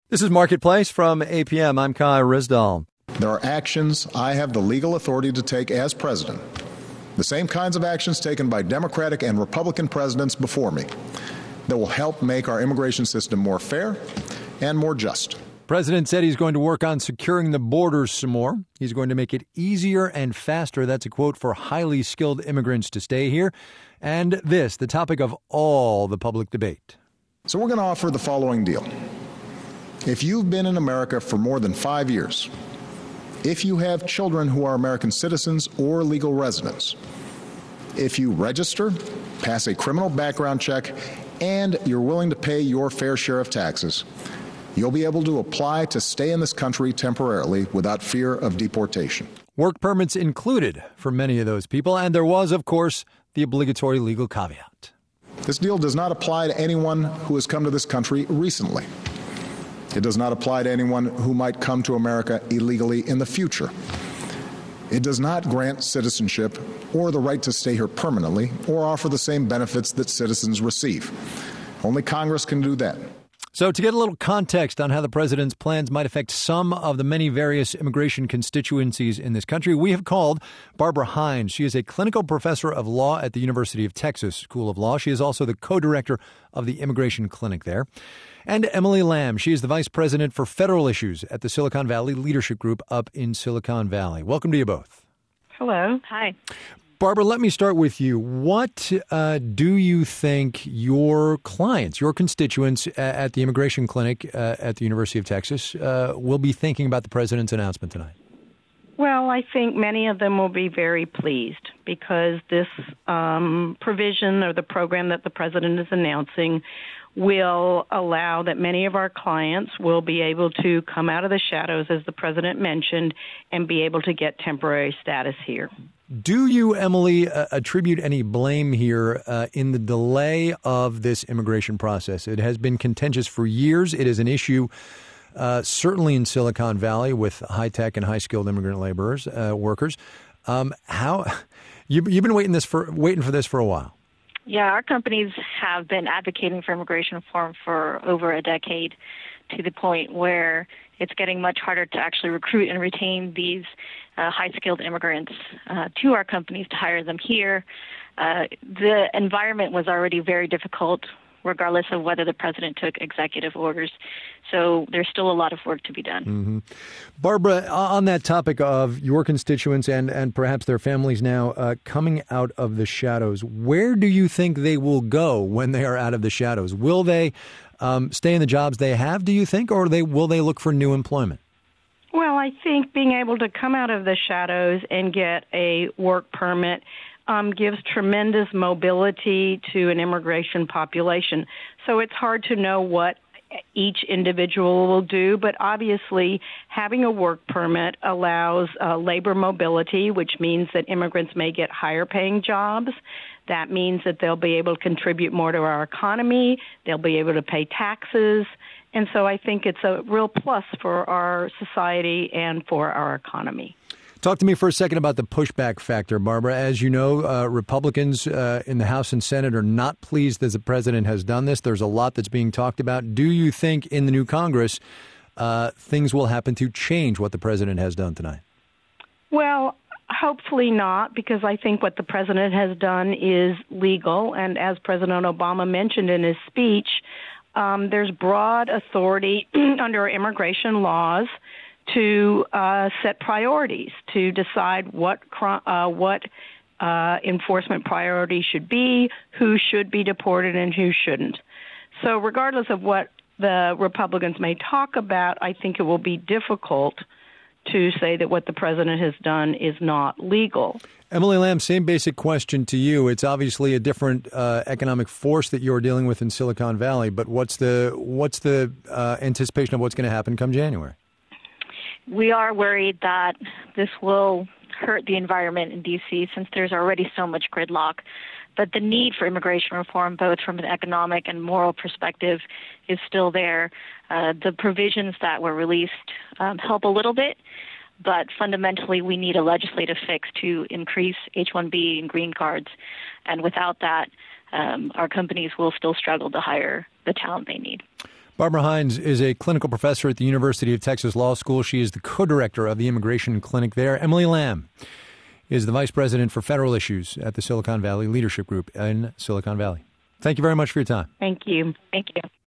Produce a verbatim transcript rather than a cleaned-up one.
This is Marketplace from A P M. I'm Kai Risdall. There are actions I have the legal authority to take as president, the same kinds of actions taken by Democratic and Republican presidents before me, that will help make our immigration system more fair and more just. The president said he's going to work on securing the borders some more. He's going to make it easier and faster, that's a quote, for highly skilled immigrants to stay here. And this, the topic of all the public debate. So we're going to offer the following deal. If you've been in America for more than five years, if you have children who are American citizens or legal residents, if you register, pass a criminal background check, and you're willing to pay your fair share of taxes, you'll be able to apply to stay in this country temporarily without fear of deportation. Work permits included for many of those people, and there was, of course, the obligatory legal caveat. This deal does not apply to anyone who has come to this country recently. It does not apply to anyone who might come to America illegally in the future. It does not grant citizenship or the right to stay here permanently or offer the same benefits that citizens receive. Only Congress can do that. So to get a little context on how the president's plans might affect some of the many various immigration constituencies in this country, we have called Barbara Hines. She is a clinical professor of law at the University of Texas School of Law. She is also the co-director of the immigration clinic there. And Emily Lamb. She is the vice president for federal issues at the Silicon Valley Leadership Group up in Silicon Valley. Welcome to you both. Hello. Hi. Barbara, let me start with you. What uh, do you think your clients, your constituents at the immigration clinic uh, at the University of Texas uh, will be thinking about the president's announcement tonight? Well, I think many of them will be very pleased because this um, provision or the program that the president is announcing will allow that many of our clients will be able to come out of the shadows, as the president mentioned, and be able to get temporary status here. Do you, Emily, uh, attribute any blame here uh, in the delay of this immigration process? It has been contentious for years. It is an issue uh, certainly in Silicon Valley with high-tech and high-skilled immigrant laborers, uh, workers. Um, how you, you've been waiting this for waiting for this for a while. Yeah, our companies have been advocating for immigration reform for over a decade, to the point where it's getting much harder to actually recruit and retain these uh, high-skilled immigrants uh, to our companies to hire them here. Uh, the environment was already very difficult, regardless of whether the president took executive orders. So there's still a lot of work to be done. Mm-hmm. Barbara, on that topic of your constituents and, and perhaps their families now uh, coming out of the shadows, where do you think they will go when they are out of the shadows? Will they um, stay in the jobs they have, do you think, or they will they look for new employment? Well, I think being able to come out of the shadows and get a work permit Um, gives tremendous mobility to an immigration population. So it's hard to know what each individual will do, but obviously having a work permit allows uh, labor mobility, which means that immigrants may get higher paying jobs. That means that they'll be able to contribute more to our economy. They'll be able to pay taxes. And so I think it's a real plus for our society and for our economy. Talk to me for a second about the pushback factor, Barbara. As you know, uh, Republicans uh, in the House and Senate are not pleased as the president has done this. There's a lot that's being talked about. Do you think in the new Congress uh, things will happen to change what the president has done tonight? Well, hopefully not, because I think what the president has done is legal. And as President Obama mentioned in his speech, um, there's broad authority under immigration laws to uh, set priorities, to decide what uh, what uh, enforcement priorities should be, who should be deported and who shouldn't. So regardless of what the Republicans may talk about, I think it will be difficult to say that what the president has done is not legal. Emily Lamb, same basic question to you. It's obviously a different uh, economic force that you're dealing with in Silicon Valley, but what's the what's the uh, anticipation of what's going to happen come January? We are worried that this will hurt the environment in D C since there's already so much gridlock. But the need for immigration reform, both from an economic and moral perspective, is still there. Uh, the provisions that were released um, help a little bit, but fundamentally we need a legislative fix to increase H one B and green cards. And without that, um, our companies will still struggle to hire the talent they need. Barbara Hines is a clinical professor at the University of Texas Law School. She is the co-director of the immigration clinic there. Emily Lamb is the vice president for federal issues at the Silicon Valley Leadership Group in Silicon Valley. Thank you very much for your time. Thank you. Thank you.